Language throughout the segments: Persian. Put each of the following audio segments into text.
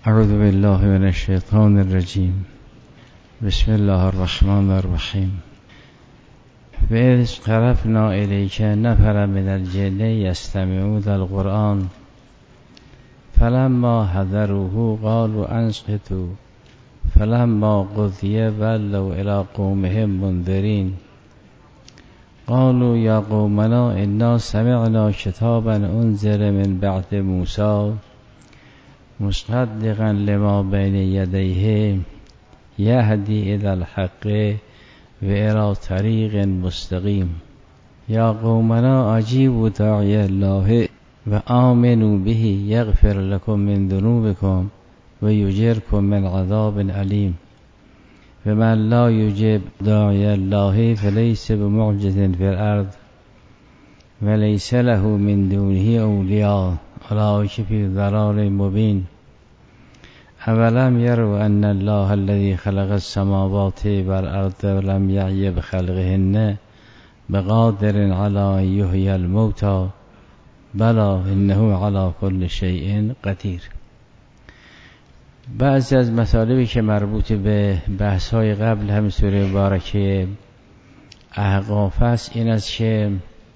اعوذ بالله من الشیطان الرجیم. بسم الله الرحمن الرحیم. و اذ صرفنا الیک نفرا من الجن یستمعون القرآن فلما حضروه قالوا انصتوا فلما قضی ولوا الی قومهم منذرین قالوا یا قومنا انا سمعنا کتابا انزل من بعد موسی مصدقا لما بین یدیه یهدی الی الحق و الی طریق مستقیم یا قومنا اجیبوا داعی الله و آمنوا به یغفر لكم من ذنوبكم و یجرکم من عذاب علیم و من لا یجب داعی الله فلیس بمعجز فی الارض و لیس له من دونه اولیاء اولئک فی ضلال مبین. اولم یروا ان الله الذی خلق السماوات والارض ولم یعی بخلقهن بقادر علی ان یحیی الموتی بلی انه علی کل شیء قدیر. بعضی از مطالبی که مربوط به بحث‌های قبل هم سوره مبارکه احقاف است این است که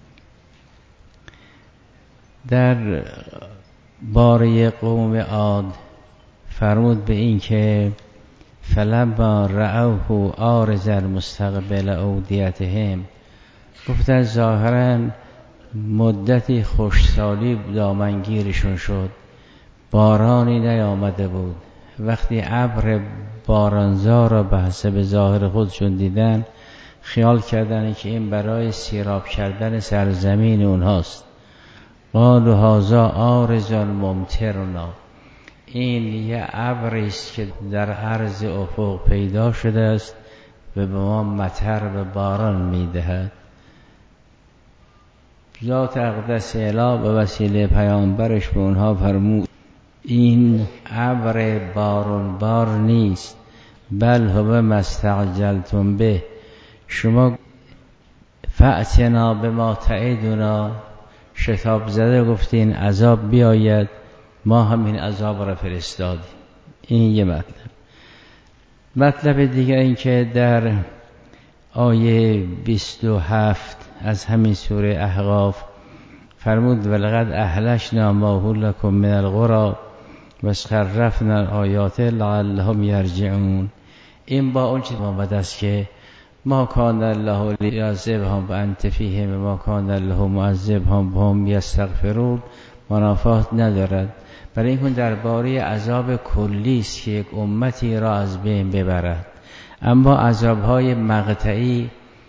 در باره قوم عاد فرمود به این که فلما رأوه عارضا مستقبل اودیتهم، گفتن ظاهرا مدتی خوشسالی دامنگیرشون شد، بارانی نیامده بود. وقتی ابر بارانزا را به حسب ظاهر خودشون دیدن خیال کردن که این برای سیراب کردن سرزمین اونهاست. قالوا هذا عارض ممطرنا، این یه ابری است که در عرض افق پیدا شده است و به ما مطر و باران میدهد. ذات اقدس اله به وسیله پیامبرش به اونها فرمود این ابر باران بار نیست، بل هو ما استعجلتم به، شما فأتنا بما تعدنا، شتاب زده گفتین عذاب بیاید، ما هم این عذاب را فرستادیم. این یه مطلب دیگه این که در آیه 27 از همین سوره احقاف فرمود ولقد اهلکنا ما حولکم من القری و صرفنا الآیات لعلهم یرجعون. این با اون چیز آمد است که ما کان الله لیعذبهم وانت فیهم و ما کان الله معذبهم وهم یستغفرون منافات ندارد. برای این درباره عذاب کلی است که یک امتی را از بین ببرد، اما عذاب‌های مقطعی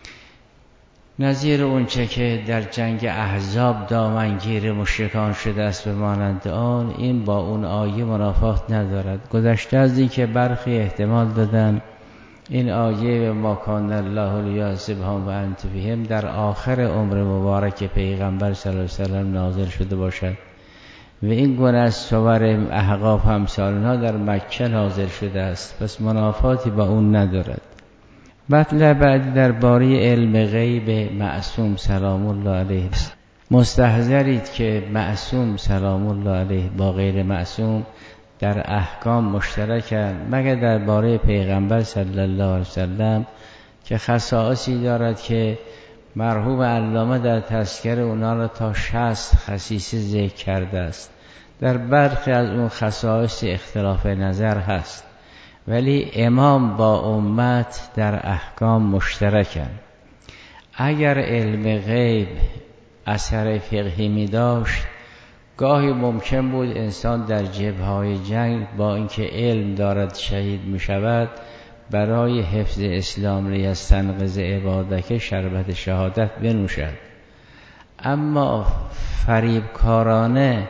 نظیر اونچه که در جنگ احزاب دامنگیر مشرکان شده است به مانند آن، این با اون آیه منافات ندارد. گذشته از این که برخی احتمال دادن این آیه ما کان الله لیعذبهم و انت فیهم در آخر عمر مبارک پیغمبر صلی الله علیه و سلم نازل شده باشد و این گونه از سور احقاف همسالها در مکه نازل شده است، پس منافاتی با اون ندارد. مطلب بعد درباره علم غیب معصوم سلام الله علیه است. مستحضرید که معصوم سلام الله علیه با غیر معصوم در احکام مشترکند، مگر درباره پیغمبر صلی الله علیه وسلم که خصائصی دارد که مرحوم علامه در تذکر اونا را تا 60 خصیصه ذکر کرده است. در برخی از اون خصائص اختلاف نظر هست، ولی امام با امت در احکام مشترکند. اگر علم غیب اثر فقهی می داشت، گاهی ممکن بود انسان در جبهه‌های جنگ با اینکه علم دارد شهید می شود، برای حفظ اسلام لیستنقذ عبادک شربت شهادت بنوشد. اما فریبکارانه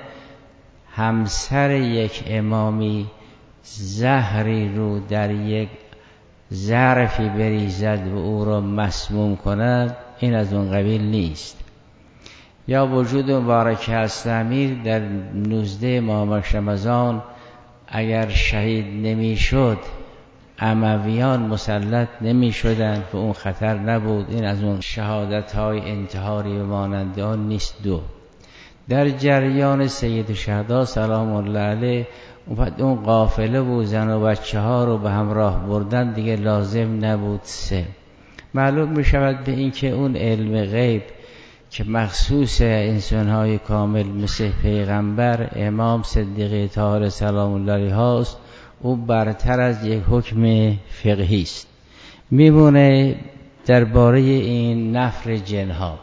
همسر یک امامی زهری رو در یک ظرفی بریزد و او را مسموم کند، این از اون قبیل نیست. یا وجود مبارک هست امیر در 19 ماه رمضان اگر شهید نمی شد امویان مسلط نمی شدند و اون خطر نبود، این از اون شهادت های انتحاری و مانند آن نیست. 2 در جریان سید شهدا سلام الله علیه اون قافله و زن و بچه ها رو به همراه بردن دیگه لازم نبود. 3 معلوم می شود به این که اون علم غیب که مخصوص انسان‌های کامل مثل پیغمبر امام صدیق طاهر سلام الله علیه هاست، او برتر از یک حکم فقهی است. میمونه درباره این نفر جنها.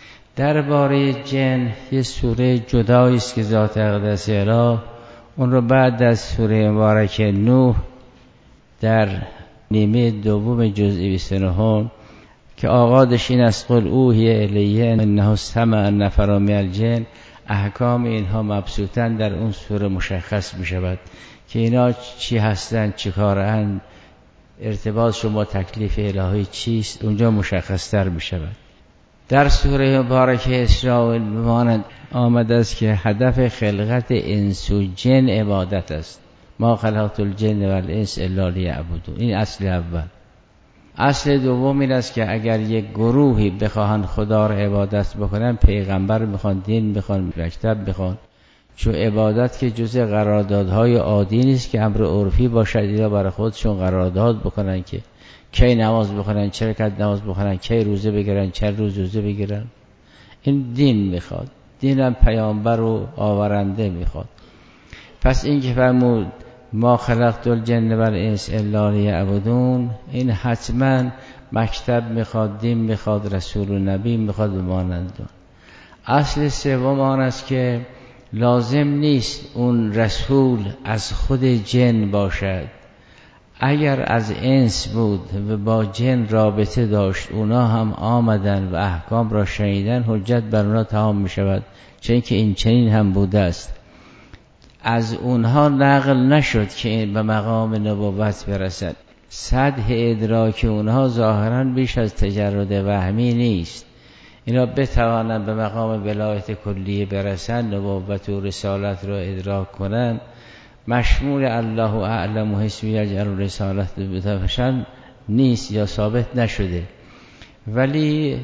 درباره جن یه سوره جدایی است که ذات اقدس اله اون رو بعد از سوره مبارک نوح در نیمه دوم جزء 29 که آغازش این است قل اوحی الیه انه استمع نفر من الجن، احکام اینها مبسوطاً در اون سوره مشخص می شود که اینا چی هستند، چی کارند، ارتباطشون با تکلیف الهی چیست، اونجا مشخص تر می شود. در سوره مبارکه اسراء آمده است که هدف خلقت انس و جن عبادت است. ما خلقت الجن والانس الا لیعبدون. این اصل اول. اصل دوم این است که اگر یک گروهی بخواهند خدا را عبادت بکنن، پیغمبر میخوان، دین میخوان، مکتب میخوان، چون عبادت که جزء قراردادهای عادی نیست که امر عرفی باشد اینا برای خودشون قرارداد بکنن که کی نماز بخونن، چه رکعت نماز بخونن، کی روزه بگیرن، چه روز روزه بگیرن. این دین میخواد، دینم پیامبر و آورنده میخواد. پس این که فرمود ما خلقت الجن والانس الا لیعبدون، این حتما مکتب میخواد، دین میخواد، رسول و نبی میخواد بمانند. اصل سوم آن است که لازم نیست اون رسول از خود جن باشد. اگر از انس بود و با جن رابطه داشت، اونا هم آمدن و احکام را شنیدن، حجت بر اونا تمام می شود، چون که این چنین هم بوده است. از اونها نقل نشد که به مقام نبوت برسد. سطح ادراک اونها ظاهرا بیش از تجرد وهمی نیست. اینا بتوانند به مقام ولایت کلیه برسند، نبوت و رسالت را ادراک کنند، مشمول الله اعلم و حسبی یجعل رسالت بتفشن نیست یا ثابت نشده. ولی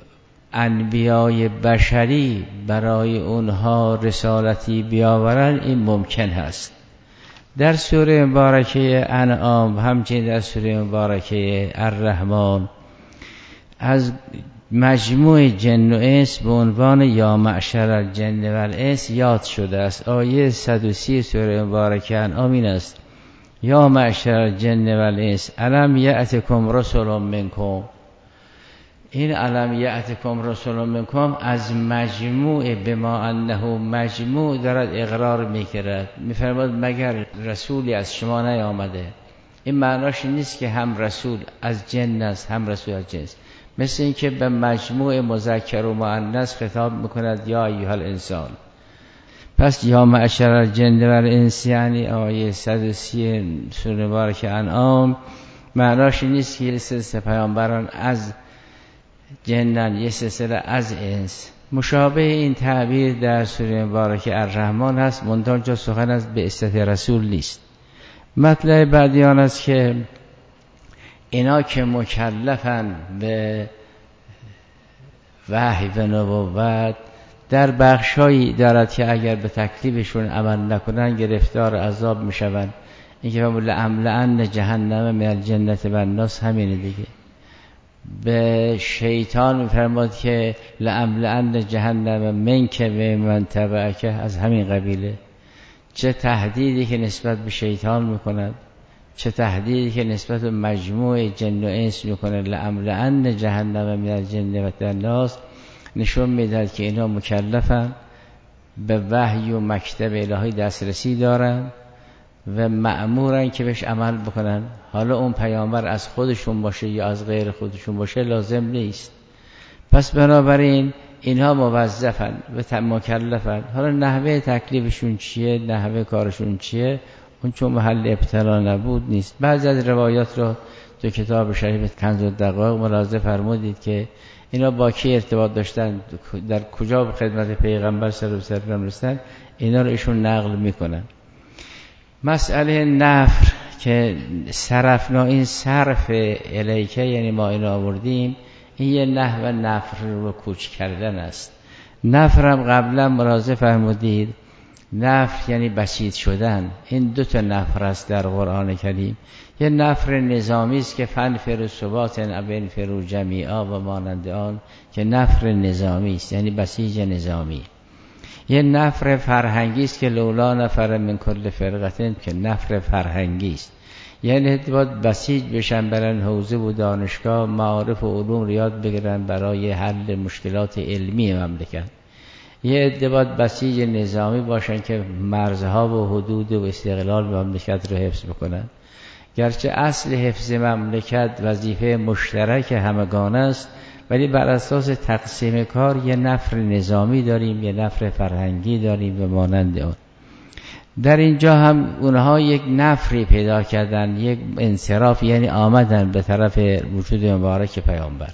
انبیای بشری برای اونها رسالتی بیاورن این ممکن هست. در سوره مبارکه انعام، همچنین در سوره مبارکه الرحمن از مجموع جن و انس به عنوان یا معشر الجن و الانس یاد شده است. آیه 130 سوره مبارکه انعام این است یا معشر الجن و الانس الم یأتکم رسل منکم. این الم یأتکم رسل منکم از مجموع بما انه مجموع دارد اقرار میکرد، میفرماد مگر رسولی از شما نیامده. این معناش نیست که هم رسول از جن است هم رسول از جنس، مثل این که به مجموع مذکر و مؤنث خطاب میکند یا ایها الانسان. پس یا معشر الجن و الانس یعنی آیه 130 سوره مبارکه انعام معناش نیست که یه سلسله پیامبران از جنن، یه سلسله از انس. مشابه این تعبیر در سوره مبارکه الرحمن هست، منتها جا سخن از بعثت رسول نیست. مطلب بعدی آن است که اینا که مکلفن به وحی و نبوت در بخشایی دارد که اگر به تکلیفشون عمل نکنن گرفتار عذاب میشوند. این که لأملأن جهنم من الجنة والناس همینه دیگه. به شیطان میفرماد که لأملأن جهنم منک و من تبعک، از همین قبیله. چه تهدیدی که نسبت به شیطان میکند، چه تهدیدی که نسبت به مجموع جن و انس میکنه. لأملأن جهنم من الجن والناس نشون میدهد که اینا مکلفن به وحی و مکتب الهی دسترسی دارن و مأمورن که بهش عمل بکنن. حالا اون پیامبر از خودشون باشه یا از غیر خودشون باشه لازم نیست. پس بنابراین اینها موظفن و مکلفن. حالا نحوه تکلیفشون چیه، نحوه کارشون چیه، اون چون محل ابتلا نبود نیست. بعضی از روایات رو تو کتاب شریف کنز الدقایق ملاحظه فرمودید که اینا با کی ارتباط داشتن، در کجا به خدمت پیغمبر صلی الله علیه و سلم رسیدن، اینا رو ایشون نقل میکنن. مسئله نفر که صرفنا، این صرف الیکه یعنی ما اینو آوردیم، این یه نحو نفر رو کوچ کردن است. نفرم قبلا ملاحظه فرمودید، نفر یعنی بسیط شدن. این دو تا نفر است در قرآن کریم. یه نفر نظامی است که فنفروا ثباتا او انفروا جمیعا و مانند آن، که نفر نظامی است یعنی بسیج نظامی. یه نفر فرهنگی است که لولا نفر من کل فرقه، که نفر فرهنگی است، یعنی باید بسیج بشن، برن حوزه و دانشگاه معارف و علوم یاد بگیرن برای حل مشکلات علمی مملکت. یه عده باید بسیج نظامی باشن که مرزها و حدود و استقلال مملکت رو حفظ بکنن. گرچه اصل حفظ مملکت وظیفه مشترک همگان است، ولی بر اساس تقسیم کار یه نفر نظامی داریم، یه نفر فرهنگی داریم و مانند آن. در اینجا هم اونها یک نفری پیدا کردن، یک انصراف، یعنی آمدن به طرف وجود مبارک پیامبر.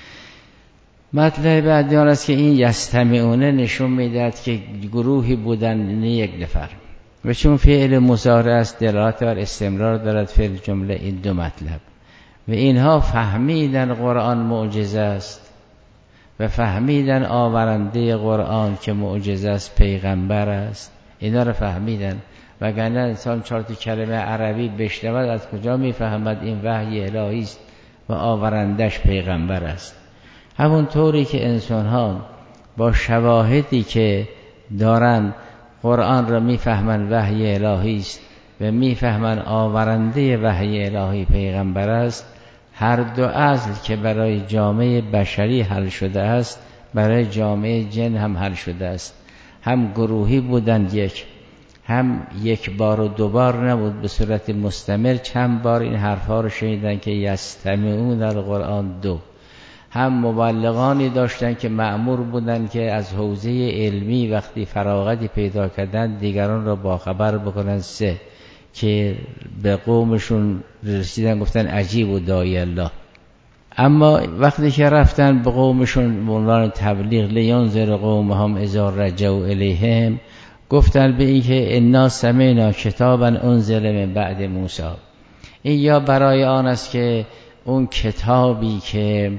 مطلب بعدی آن است که این یستمعونه نشون میدهد که گروهی بودن، نه یک نفر، و چون فعل مضارع است دلالت بر استمرار دارد فعل جمله. این دو مطلب و اینها فهمیدن قرآن معجزه است و فهمیدن آورنده قرآن که معجزه است پیغمبر است. اینا رو فهمیدن، وگرنه انسان 4 کلمه عربی بشنود از کجا میفهمد این وحی الهی است و آورندش پیغمبر است. همون طوری که انسان ها با شواهدی که دارن قرآن را میفهمن وحی الهی است و میفهمن آورنده وحی الهی پیغمبر است، هر دو اصل که برای جامعه بشری حل شده است برای جامعه جن هم حل شده است. هم گروهی بودند، هم یک بار و دو بار نبود، به صورت مستمر چند بار این حرفها رو شنیدن که یستمعون القرآن. دو، هم مبلغانی داشتن که مأمور بودن که از حوزه علمی وقتی فراغتی پیدا کردن دیگران را باخبر بکنن. 3، که به قومشون رسیدن گفتن عجیب و داعی الله. اما وقتی که رفتن به قومشون به عنوان تبلیغ، لینذر قومهم اذا رجعوا الیهم، گفتن به این که انا سمعنا کتابا انزل من بعد موسی. این یا برای آن است که اون کتابی که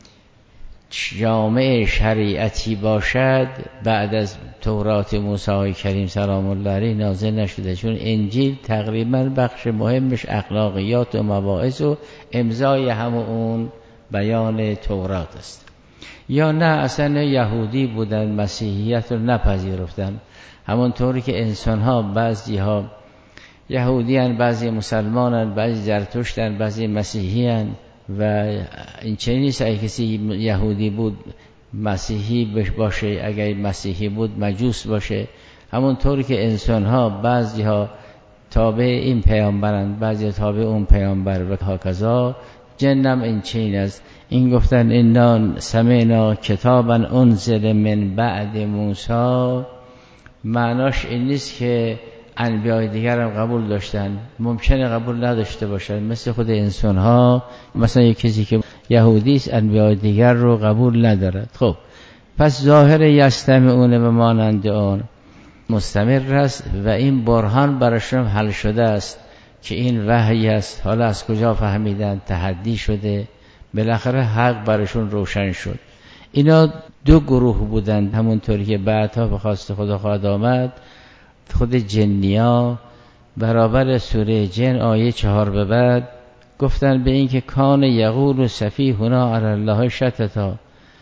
جامع شریعتی باشد بعد از تورات موسی کریم سلام الله علیه نازل نشده، چون انجیل تقریبا بخش مهمش اخلاقیات و مواعظ و امضای همون بیان تورات است. یا نه اصلا یهودی بودن، مسیحیت رو نپذیرفتن، همونطوری که انسان ها بعضی ها یهودی هن، بعضی مسلمان هن، بعضی زرتشت هن، بعضی مسیحی هن و این چنین نیست اگه کسی یهودی بود مسیحی باشه، اگر مسیحی بود مجوس باشه. همونطوری که انسان ها بعضی ها تابع این پیامبرند، بعضی ها تابع اون پیامبر و هاکذا، جنم این چنین است. این گفتن انا سمعنا کتابا انزل من بعد موسی، معناش این نیست که انبیاء دیگر هم قبول داشتن، ممکنه قبول نداشته باشن، مثل خود انسان ها. مثلا یک کسی که یهودی است انبیاء دیگر رو قبول ندارد. خب پس ظاهر یستمعون و مانند آن مستمر است و این برهان براشون حل شده است که این وحی است. حالا از کجا فهمیدن؟ تحدی شده، بالاخره حق براشون روشن شد. اینا دو گروه بودند، همونطوری که بعدها به خواست خدا خواهد آمد. خود جنیا برابر سوره جن آیه 4 به بعد گفتن به این که کان یقول سفیهنا علی الله شططا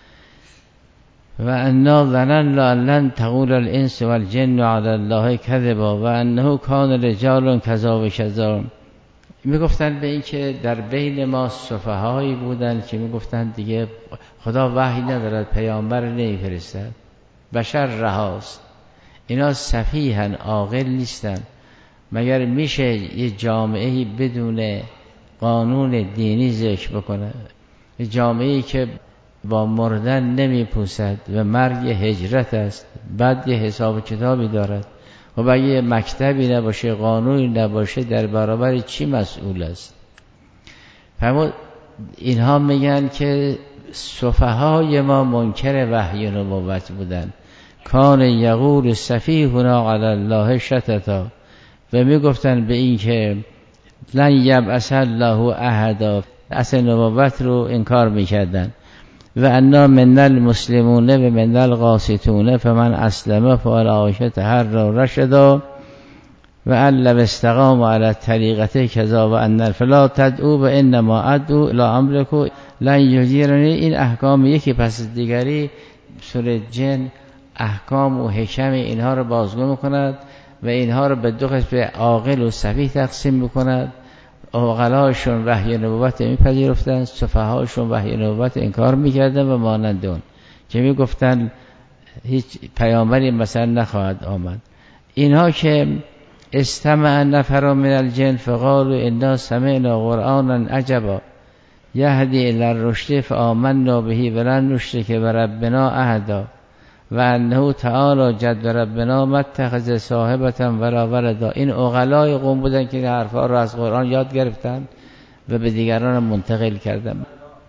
و انا ظننا لن تقول الانس والجن علی الله کذبا و انه کان رجال کذا و کذا. میگفتن به این که در بین ما سفهایی بودن که میگفتن دیگه خدا وحی ندارد، پیامبر نمیفرستد، بشر رهاست. اینا سفیهن، عاقل نیستن. مگر میشه یه جامعه‌ای بدون قانون دینی ذکر بکنه؟ یه جامعه‌ای که با مردن نمیپوسد و مرگ هجرت است، بعد یه حساب کتابی دارد. و اگه مکتبی نباشه، قانونی نباشه، در برابر چی مسئول است؟ فرمود اینها میگن که سفهای ما منکر وحی و نبوت بودن. کان یقول سفیهنا علی الله شططا و میگفتن به این که لن یبعث الله احدا، اصل نبوت رو انکار میکردن. و انا من المسلمون و من القاسطون فمن اسلم فاولئک تحروا رشدا و ان لو استقاموا علی الطریقة کذا و ان فلا تدعوا و انما ادعو لا املک لن یجیرنی. این احکام یکی پس دیگری سوره جن احکام و حکم اینها رو بازگو میکند و اینها رو به دو قسم عاقل و سفیه تقسیم میکند. عاقلاشون وحی نبوت میپذیرفتن، سفهاشون وحی نبوت انکار میکردن و مانند اون که میگفتن هیچ پیامبری مثلا نخواهد آمد. اینها که استمع نفر من الجن فقالوا انا سمعنا قرآنا عجبا یهدی الی الرشد فآمنا به ولن نشرک بربنا احدا و انه تعالی جد ربنا ما اتخذ صاحبة ولا ولدا. این عقلای قوم بودن که این حرفا رو از قرآن یاد گرفتن و به دیگران منتقل کردن.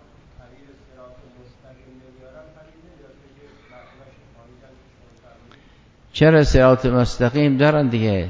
چرا صراط مستقیم دارن دیگه،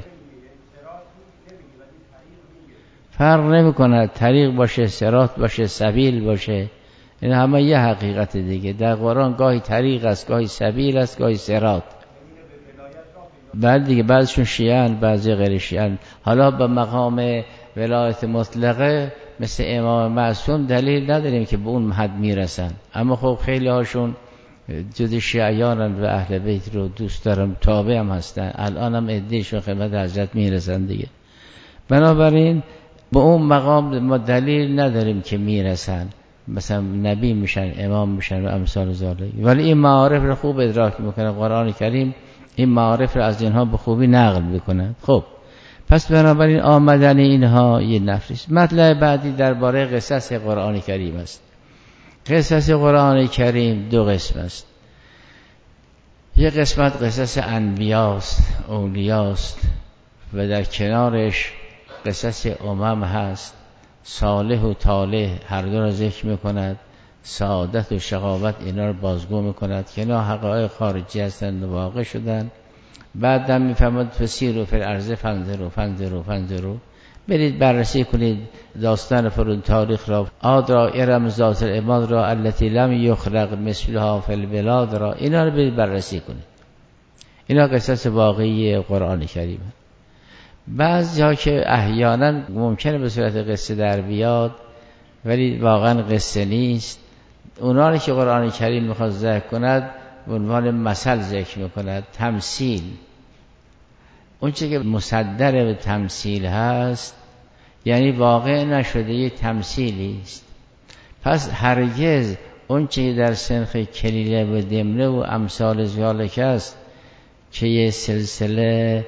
فرق نمی کند طریق باشه، صراط باشه، سبیل باشه، این همه یه حقیقت دیگه. در قرآن گاهی طریق است، گاهی سبیل است، گاهی صراط. بعد دیگه بعضشون شیعن، بعضی غیر شیعن. حالا به مقام ولایت مطلقه مثل امام معصوم دلیل نداریم که به اون حد میرسن، اما خب خیلی هاشون جز شیعیانن و اهل بیت رو دوست دارم، تابع هم هستن، الان هم عده‌شون خدمت حضرت میرسن دیگه. بنابراین به اون مقام ما دلیل نداریم که میرسن، مثلا نبی میشن، امام میشن و امثال ذالک. ولی این معارف رو خوب ادراک میکنه قرآن کریم، این معارف رو از اینها به خوبی نقل میکنه. خب پس بنابراین آمدن اینها یه نفریست. مطلب بعدی درباره قصص قرآن کریم است. قصص قرآن کریم دو قسم است. یه قسمت قصص انبیاست، اولیاست و در کنارش قصص امم هست. صالح و طالح هر دو را ذکر میکند، سعادت و شقاوت اینا رو بازگو میکند که اینا حقایق خارجی هستند و واقع شدن. بعد هم میفهمد فسیروا فی الارض فانظروا برید بررسی کنید داستان فرعون تاریخ را، عاد را، ارم ذات العماد را، التي لم یخلق مثلها فی البلاد را، اینا رو برید بررسی کنید. اینا قصص واقعی قرآن کریم. بعضی ها که احیانا ممکنه به صورت قصه در بیاد ولی واقعا قصه نیست، اونا رو که قرآن کریم میخواد ذکر کند به عنوان مثل ذکر میکند، تمثیل. اون چه که مصدر به تمثیل هست یعنی واقع نشده، یه تمثیلی است. پس هرگز اون چه در سنخ کلیله و دمنه و امثال ذالک است که یه سلسله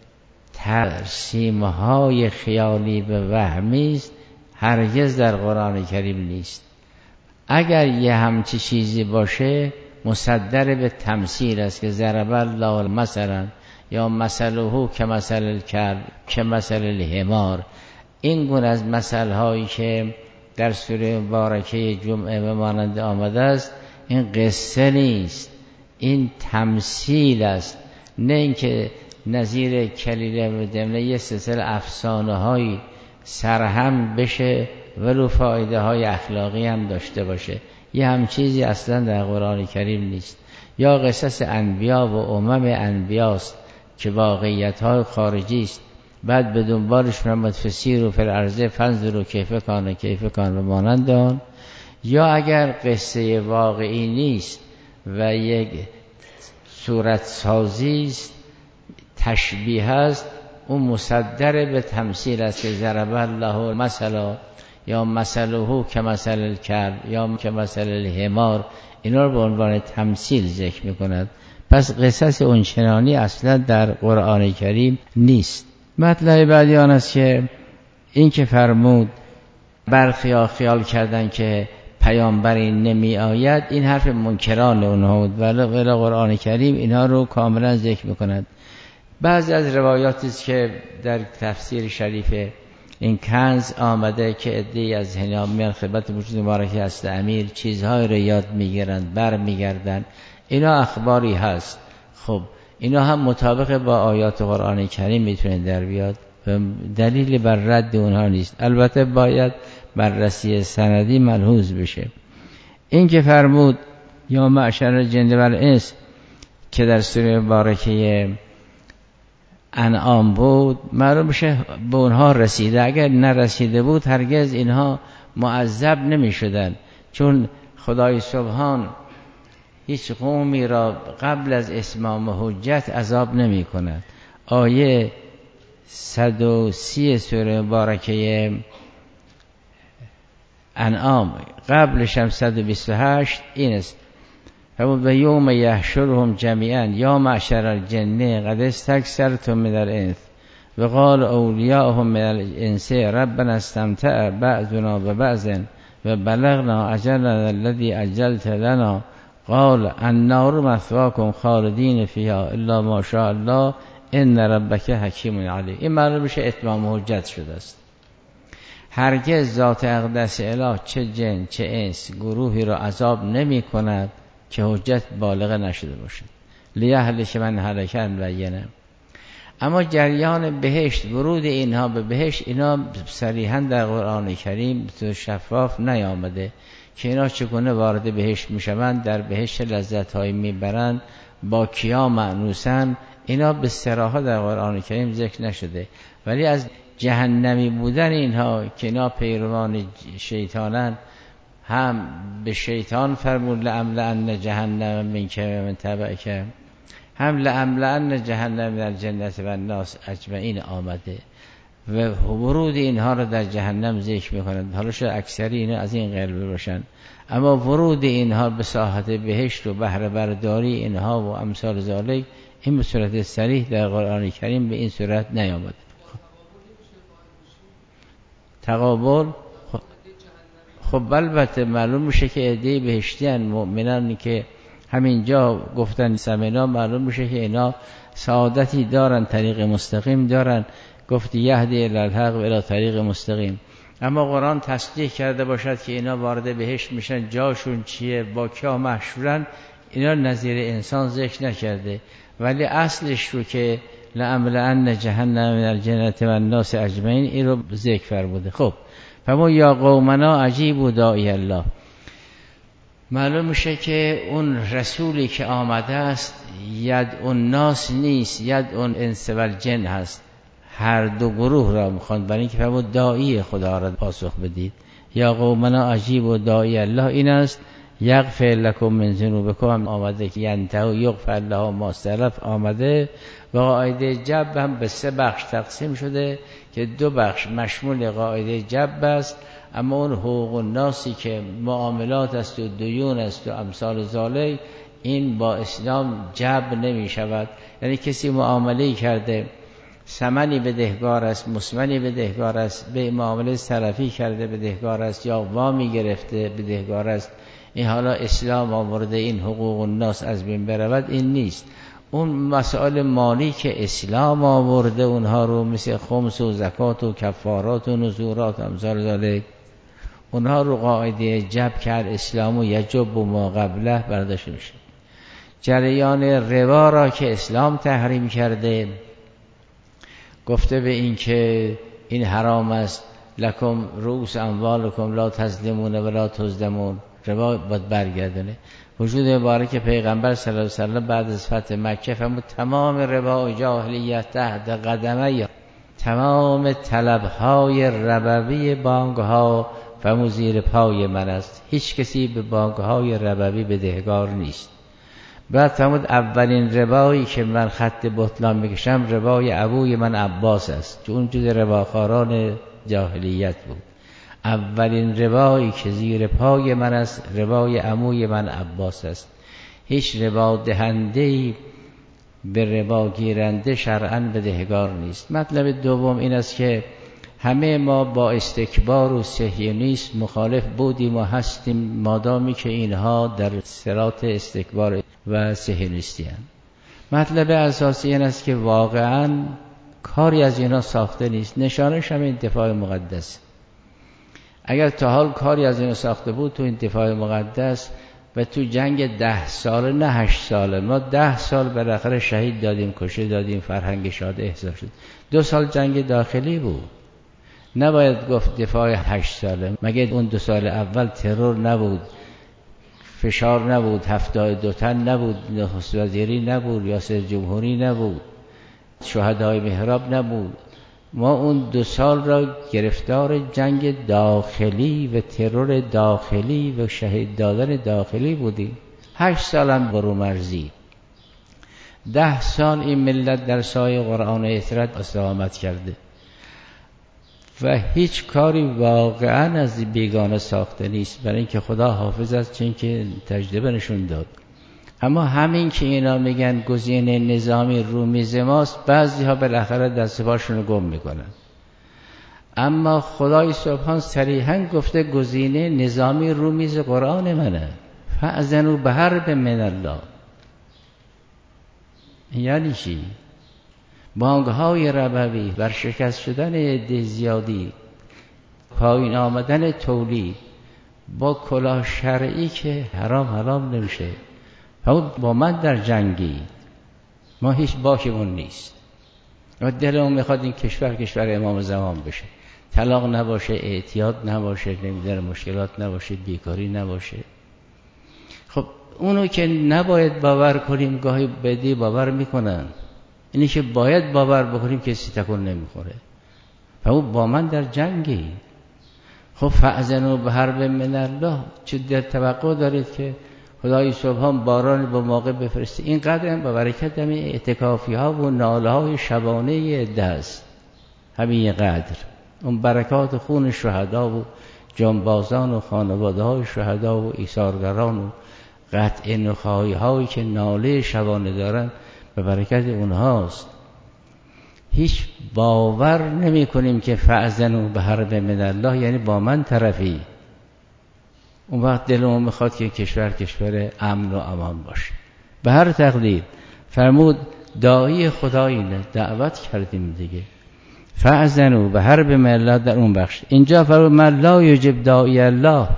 ترسیم‌های خیالی به وهمی است، هرگز در قرآن کریم نیست. اگر یه همچی چیزی باشه مصدر به تمثیل است که ضرب الله مثلا یا مثله کمثل الکلب کمثل الحمار. این گونه از مثل‌هایی که در سوره مبارکه جمعه و مانند آمده است، این قصه نیست، این تمثیل است. نه اینکه نظیر کلیله و دمنه یه سلسله افسانه های سرهم بشه ولو فایده های اخلاقی هم داشته باشه. یه هم چیزی اصلا در قرآن کریم نیست. یا قصص انبیا و امم انبیاست که واقعیت های خارجی است، بعد به دنبالش محمد فسیروا فی الارض فانظروا کیف کان و مانند آن. یا اگر قصه واقعی نیست و یک صورت سازی است، تشبیه است، اون مصدر به تمثیل است که ضرب الله مثلا یا مثله کمثل الکلب یا کمثل الحمار. اینا رو به عنوان تمثیل ذکر می‌کند. پس قصص اونچنانی اصلا در قرآن کریم نیست. مطلب بعدی آن است که این که فرمود برخی خیال کردن که پیامبری نمی آید، این حرف منکران اونها بود، ولی قرآن کریم اینها رو کاملا ذکر می‌کند. بعضی از روایاتی است که در تفسیر شریف این کنز آمده که عده‌ای از هنیان میان خدمت موجود مبارکی است امیر چیزهای رو یاد میگیرند بر میگردند، اینا اخباری هست. خب اینا هم مطابق با آیات قرآن کریم میتونه در بیاد و دلیلی بر رد اونها نیست. البته باید بررسی سندی ملحوظ بشه. این که فرمود یا معشر جن و الانس که در سوره مبارکه انعام بود، معلوم میشه به اونها رسیده. اگر نرسیده بود هرگز اینها معذب نمی شدن، چون خدای سبحان هیچ قومی را قبل از اتمام حجت عذاب نمی کند. آیه 130 سوره مبارکه انعام قبلش هم 128 این است: و یوم یحشرهم جمیعا یا معشر الجن قد استکثرتم من الانس و قال اولیاءهم من الانس ربنا استمتع بعضنا ببعض و بلغنا اجلنا الذی اجلت لنا قال النار مثواکم خالدین فیها الا ما شاء الله ان ربک حکیم علیم. این معلوم میشه اتمام حجت شده است. هرگز ذات اقدس اله چه جن چه انس گروهی را عذاب نمی کند که حجت بالغ نشده باشد. لیهلک من هلک عن بینه. اما جریان بهشت، ورود اینها به بهشت، اینا صریحا در قرآن کریم تو شفاف نیامده که اینا چگونه وارد بهشت میشوند، در بهشت لذت‌هایی میبرند، با کیا مأنوسن. اینا به صراحت در قرآن کریم ذکر نشده. ولی از جهنمی بودن اینها که اینا پیروان شیطانن، هم به شیطان فرمود لأملأن جهنم منک و من تبعک، هم لأملأن جهنم من الجنة و الناس اجمعین آمده و ورود اینها را در جهنم ذکر میکنند. حالا شاید اکثری اینا از این قلب باشن، اما ورود اینها به ساحت بهشت و بهره برداری اینها و امثال ذالک این به صورت صریح در قرآن کریم به این صورت نیامده. تقابل خب البته معلوم میشه که عده بهشتیان مؤمنان که همینجا گفتن سمینا، معلوم میشه که اینا سعادتی دارن، طریق مستقیم دارن. گفت یهدی الی الحق و الی طریق مستقیم. اما قرآن تصدیق کرده باشد که اینا وارد بهشت میشن، جاشون چیه، با کیا محشورن، اینا نظیر انسان ذکر نکرده. ولی اصلش رو که لأملأن جهنم من الجنة و الناس اجمعین این رو ذکر فرموده. خب فما یا قومنا عجیبوا داعی الله. معلوم میشه که اون رسولی که آمده است یدعو الناس نیست، یدعو الانس و الجن هست. هر دو گروه را میخوان، برای اینکه فرمود داعی خدا را پاسخ بدید. یا قومنا عجیبوا داعی الله این است یغفر لکم من ذنوبکم آمده که ینتهوا یغفر لهم ما سلف آمده. و قاعده جب هم به 3 بخش تقسیم شده که 2 بخش مشمول قاعده جب است، اما اون حقوق الناسی که معاملات است و دیون است و امثال ذالک این با اسلام جب نمی شود. یعنی کسی معامله کرده ثمنی بدهکار است، مسمنی بدهکار است، به معامله سلفی کرده بدهکار است، یا وامی گرفته بدهکار است، این حالا اسلام آورده این حقوق الناس از بین برود، این نیست. اون مسائل مالی که اسلام آورده اونها رو مثل خمس و زکات و کفارات و نذورات امثال ذالک اونها رو قاعده جب کرد اسلام و یجب و ما قبله برداشت میشه. جریان ربا را که اسلام تحریم کرده، گفته به این که این حرام است، لکم رؤوس اموالکم لا تظلمون ولا تظلمون، ربا باید برگردونه. وجود مبارک پیغمبر صلی الله علیه و سلم بعد از فتح مکه فرمود تمام ربا جاهلیت تحت قدمه، تمام طلبهای ربوی بانکها فرمود زیر پای من است، هیچ کسی به بانکهای ربوی بدهکار نیست. بعد فرمود اولین ربایی که من خط بطلان میکشم ربای ابوی من عباس است، که اون جز رباخواران جاهلیت بود. اولین ربایی که زیر پای من است ربای عموی من عباس است. هیچ ربا دهنده‌ای به ربا گیرنده شرعاً بدهکار نیست. مطلب دوم این است که همه ما با استکبار و صهیونیسم مخالف بودیم و هستیم مادامی که اینها در صراط استکبار و صهیونیستی هستند. مطلب اساسی این است که واقعاً کاری از اینها ساخته نیست. نشانش هم این دفاع مقدس. اگر تا حال کاری از اینها ساخته بود تو این دفاع مقدس و تو جنگ 10 ساله نه 8 ساله، ما 10 سال بالاخره شهید دادیم، کشته دادیم، فرهنگ شاد احضار شد. 2 سال جنگ داخلی بود، نباید گفت دفاع 8 ساله. مگه اون 2 سال اول ترور نبود فشار نبود، 72 تن نبود، نخست وزیری نبود، ریاست جمهوری نبود، شهدای محراب نبود. ما اون 2 سال را گرفتار جنگ داخلی و ترور داخلی و شهید دادن داخلی بودیم. 8 سالم برومرزی، 10 سال این ملت در سایه قرآن و اطاعت استقامت کرده و هیچ کاری واقعا از بیگانه ساخته نیست، برای اینکه خدا حافظ است، چون که تجربه نشون داد. اما همین که اینا میگن گزینه نظامی رو میز ماست، بعضی ها بالاخره دست پاشون رو گم میکنن. اما خدای سبحان صریحا گفته گزینه نظامی رو میز قرآن منه، فأذنوا بحرب من الله. یعنی چی؟ بانگ‌های ربوی، ورشکست شدن عده زیادی، پایین آمدن تولید با کلاه شرعی که حرام نمیشه. با من در جنگی، ما هیچ باکمون نیست و دلمون میخواد این کشور امام زمان بشه، طلاق نباشه، اعتیاد نباشه، نمیدونم مشکلات نباشه، بیکاری نباشه. خب اونو که نباید باور کنیم گاهی بدی باور میکنن، اینی که باید باور بکنیم کسی تکون نمیخوره. با من در جنگی. خب فأذنوا بحرب من الله، چه در توقع دارید که خدای سبحان باران با موقع بفرسته؟ این قدر با برکت همین اعتکافی ها و ناله های شبانه دست، همین قدر اون برکات خون شهدا و جانبازان و خانواده های شهدا و ایثارگران و قطع نخایی هایی که ناله شبانه دارن، به برکت اونهاست. هیچ باور نمی کنیم که فأذنوا بحرب من الله یعنی با من طرفی. اون وقت دلمون میخواد که کشور امن و امان باشه. به هر تقدیر فرمود داعی خدایینه، دعوت کردیم دیگه. فأذنوا بحرب من الله در اون بخش. اینجا فرمود من لا یجب داعی الله،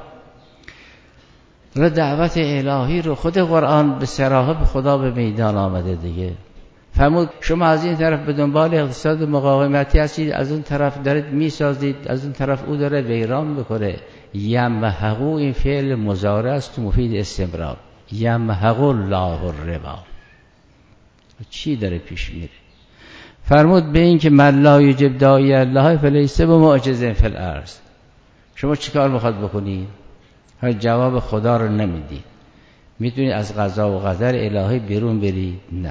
و دعوت الهی رو خود قرآن به صراحت خدا به میدان آمده دیگه. فرمود شما از این طرف به دنبال اقتصاد مقاومتی هستید، از اون طرف دارید میسازید، از اون طرف او داره ویران میکنه. یمحقو این فعل مضارع است تو مفید استمرار. یمحقو الله الربا. چی داره پیش میره؟ فرمود به این که من لا یجب داعی الله فلیس بمعجز فی الارض. شما چیکار میخواد بکنید؟ جواب خدا رو نمیدید. میتونید از قضا و قدر الهی بیرون برید؟ نه.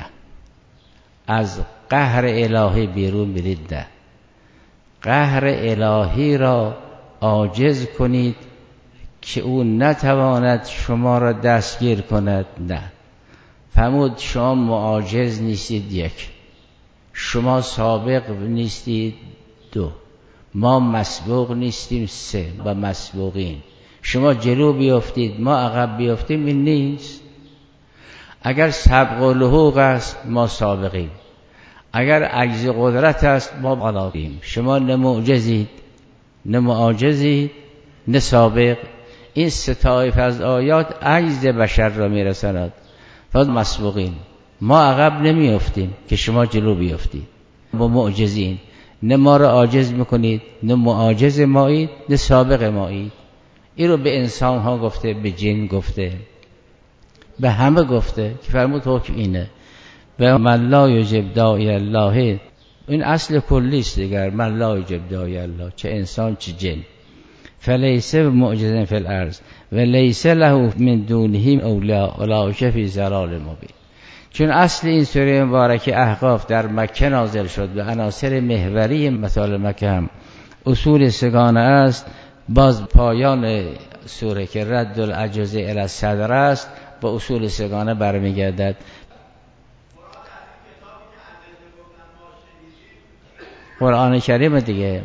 از قهر الهی بیرون برید؟ نه. قهر الهی را عاجز کنید که او نتواند شما را دستگیر کند؟ نه. فرمود شما معاجز نیستید، 1. شما سابق نیستید، 2. ما مسبوق نیستیم، 3. و مسبوقین. شما جلو بیافتید ما عقب بیافتیم، این نیست. اگر سبق و لحوق است ما سابقیم، اگر عجز قدرت است ما بالایم. شما نه معجزید، نه معاجزید، نه سابق. این 3 طایفه از آیات عجز بشر را میرساند. فقط مسبوقین، ما عقب نمیافتیم که شما جلو بیافتید. ما معجزین، نه ما را عاجز میکنید، نه معاجز مایید، نه سابق مایید. این رو به انسان ها گفته، به جن گفته، به همه گفته که فرمود حکم اینه. و من لا یجب داعی الله، این اصل کلی است دیگر. من لا یجب داعی الله، چه انسان چه جن. فلیس بمعجز فی الارض و لیس له من دونه اولیاء اولئک فی ضلال مبین. چون اصل این سوره مبارکه احقاف در مکه نازل شد و عناصر محوری مثال مکه هم اصول 3 است. باز پایان سوره که رد الاجزاء الی الصدر است با اصول 3 برمیگردد. قرآن کریم دیگه.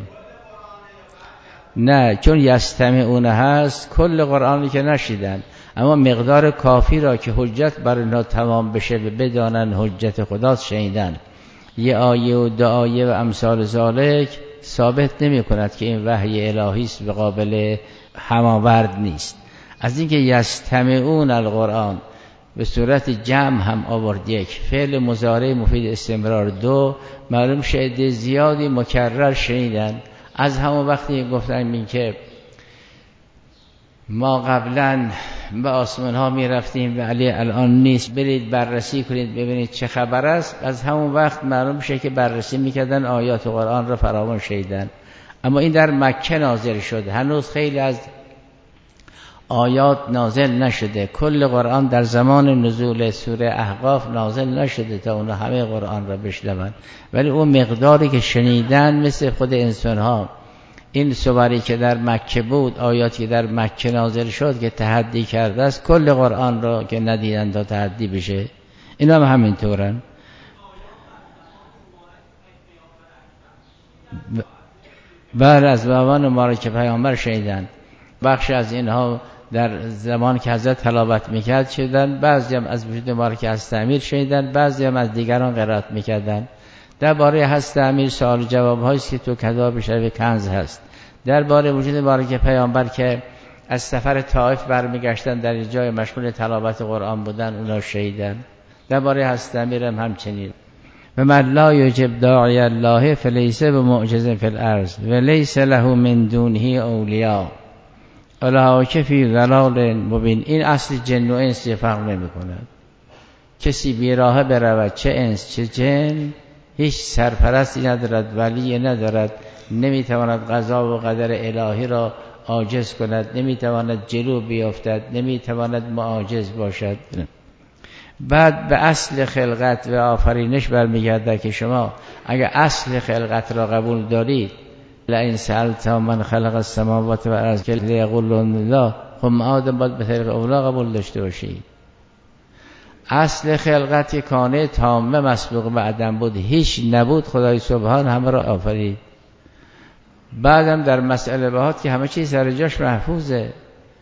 نه، چون یستمعون هست کل قرآنی که نشیدن، اما مقدار کافی را که حجت بر اینا تمام بشه و بدانن حجت خداست شنیدن. 1 آیه و 2 آیه و امثال ذالک ثابت نمی کند که این وحی الهی است و قابل هماورد نیست. از اینکه یستمعون القرآن به صورت جمع هم آورد، 1 فعل مضارع مفید استمرار، 2 معلوم شده زیادی مکرر شنیدن. از همون وقتی گفتن این که ما قبلا به آسمان ها می رفتیم ولی الان نیست، برید بررسی کنید ببینید چه خبر است. از همون وقت معلوم میشه که بررسی میکردن آیات قرآن را فراموش شدن. اما این در مکه نازل شد، هنوز خیلی از آیات نازل نشده. کل قرآن در زمان نزول سوره احقاف نازل نشده تا اون همه قرآن را بشنون، ولی اون مقداری که شنیدن مثل خود انسان ها، این سواری که در مکه بود، آیاتی در مکه نازل شد که تحدی کرده است، کل قرآن را که ندیدن تا تحدی بشه. اینا هم همینطورن. بر از بابان مبارک پیامبر شنیدن. بخش از اینها در زمان که حضرت تلاوت میکرد شدن، بعضی هم از وجود مبارک هست امیر شنیدن، بعضی هم از دیگران قرائت میکردن. درباره هست امیر سوال جواب هاییست که تو کتاب شریف کنز هست. درباره وجود مبارک پیامبر که از سفر طائف برمیگشتن در جای مشغول تلاوت قرآن بودن، اونا شنیدن. درباره هست امیر هم همچنین. و من لا یجب داعی الله فلیس بمعجز فی الارض و لیس له من دونه اولیاء اولئک فی ضلال مبین. این اصل جن و انس فرق نمی‌کند. کسی بیراه برود، چه انس چه جن، هیچ سرپرستی ندارد، ولی ندارد، نمیتواند قضا و قدر الهی را عاجز کند، نمیتواند جلو بیافتد، نمیتواند معاجز باشد. بعد به اصل خلقت و آفرینش برمیگرده که شما اگر اصل خلقت را قبول دارید، لئن سألت من خلق السماوات والارض لیقولون الله، خب آدم باید به طریق اولا قبول داشته باشید. اصل خلقت کانه تامه مسبوق به عدم بود، هیچ نبود، خدای سبحان همه را آفرید. بعدم در مسئله بهات که همه چیز سر جاش محفوظه،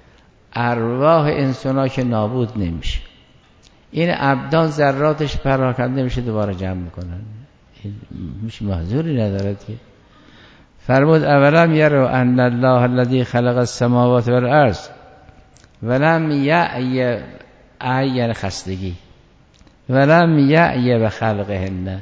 ارواح انسان که نابود نمیشه، این ابدان ذراتش پراکنده میشه دوباره جمع میکنن، هیچ محذوری ندارد که. فرمود اولم یرو ان الله الذی خلق السماوات والارض ولم یعی یعنی خستگی، ولم یعی به خلقهن،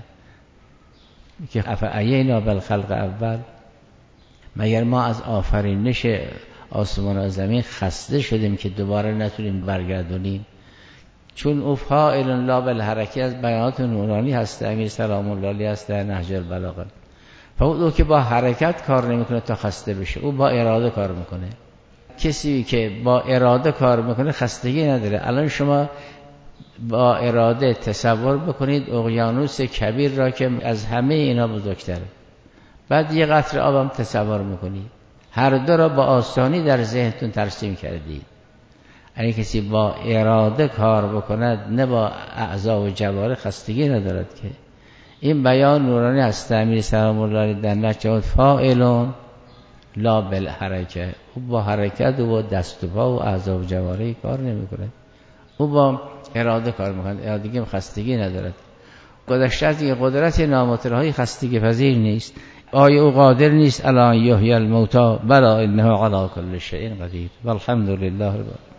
که افعینا بالخلق اول، مگر ما از آفرینش آسمان و زمین خسته شدیم که دوباره نتونیم برگردونیم؟ چون او فاعل لا بالحرکه از بیانات نورانی هست، امیر سلام الله علیه هست در نهج البلاغه. او که با حرکت کار نمیکنه تا خسته بشه، او با اراده کار میکنه. کسی که با اراده کار میکنه خستگی نداره. الان شما با اراده تصور بکنید اقیانوس کبیر را که از همه اینا بزرگتره، بعد یه قطره آب هم تصور میکنید، هر دو را با آسانی در ذهنتون ترسیم کردید. اگه کسی با اراده کار بکند نه با اعضا و جوارح، خستگی ندارد که. این بیان نورانی است امیر سلام الله علیه در نجات فاعلون لا بالحرکه، او با حرکت و با دست و پا و اعضا و جوارح کار نمیکنه، او با اراده کار میکنه، ارادگی خستگی ندارد. گذشته از این قدرت نامطلوبی خستگی پذیر نیست. آیا او قادر نیست الان یحیی الموتی؟ بلی انه علی کل شیء قدیر والحمد لله رب العالمین.